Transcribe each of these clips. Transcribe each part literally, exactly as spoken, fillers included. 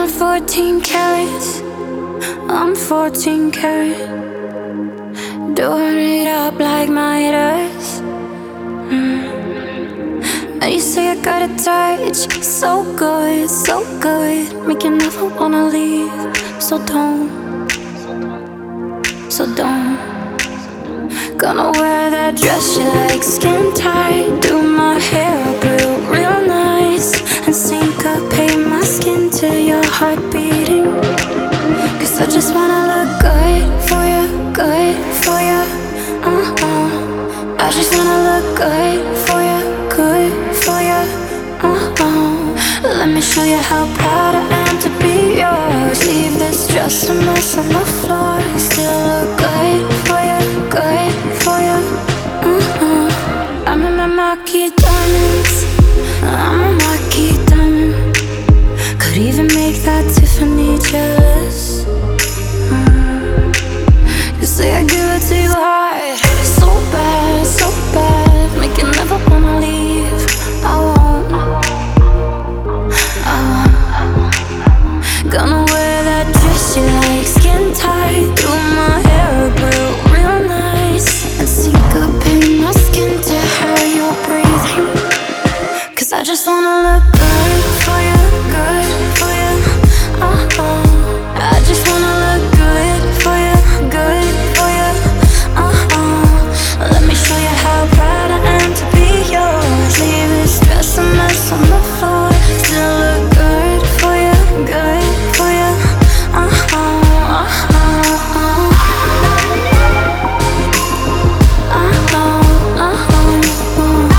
fourteen carats, I'm fourteen carat. Doing it up like Midas. mm. And you say I got a touch, so good, so good, make you never wanna leave. So don't, so don't. Gonna wear that dress you like, skin tight, do my hair up real, real nice, and syncopate my skin to your heart beating. Cause I just wanna look good for you, good for you, uh-uh. I just wanna look good for you, good for you, uh-uh. Let me show you how proud I am to be yours. Leave this dress a mess on the floor, still look good for you, good for you, uh-uh. I'm in my marquee diamonds, I'm a marquee diamond. Could even make that Tiffany jealous. mm. You say I give it to you hard, so bad, so bad, make you never wanna leave. I won't, I won't. Gonna wear that dress you like, skin tight, do my hair up real, real nice, and syncopate my skin to how you're breathing. Cause I just wanna look good for you, good for you, uh-uh. I just wanna look good for you, good for you, uh-uh. Let me show you how proud I am to be yours. Leave this dress a mess on the floor, still look good for you, good for you, uh-uh, uh-uh, uh-uh, uh-uh, uh-uh.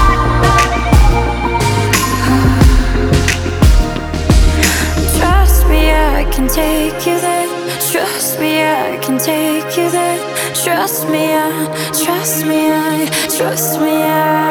Trust me, I can take you there. Trust me, I can take you there. Trust me, I, trust me, I, trust me,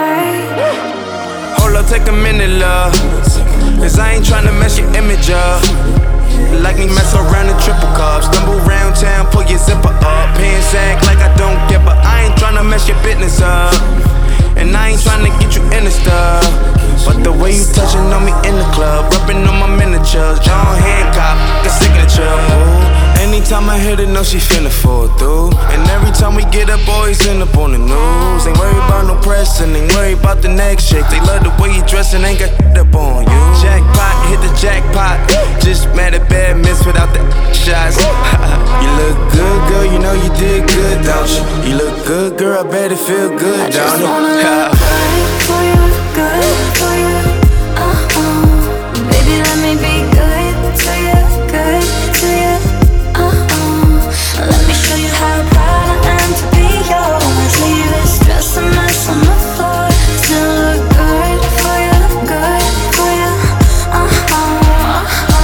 I. Hold up, take a minute, love, cause I ain't tryna mess your image up. Like me mess around in triple cups, stumble round town, pull your zipper up, pants act like I don't give a. I ain't tryna mess your business up, and I ain't tryna get you in the stuff. But the way you touching on me in the club, rubbing on my miniatures, John Hancock, the signature. Ooh. Anytime I hit it, know she finna fall through. And every time we get up, always end up on the news. Ain't worried about no press and ain't worried about the next chick. They love the way you dress and ain't got shit up on you. Jackpot, hit the jackpot. Just mad at bad miss without the shots. You look good, girl, you know you did good, don't you? You look good, girl, I bet it feel good, I just don't it? wanna look good for you, good for you, uh-uh. Baby, let me be good to you, good to you, uh-uh. Let me show you how proud I am to be yours. Leave this dress a mess on the floor, still look good for you, good for you, uh-uh,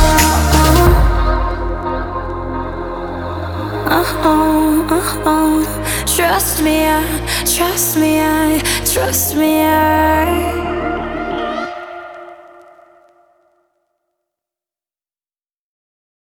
uh-uh, uh-uh, uh-uh. Trust me, I, trust me, I, trust me, I.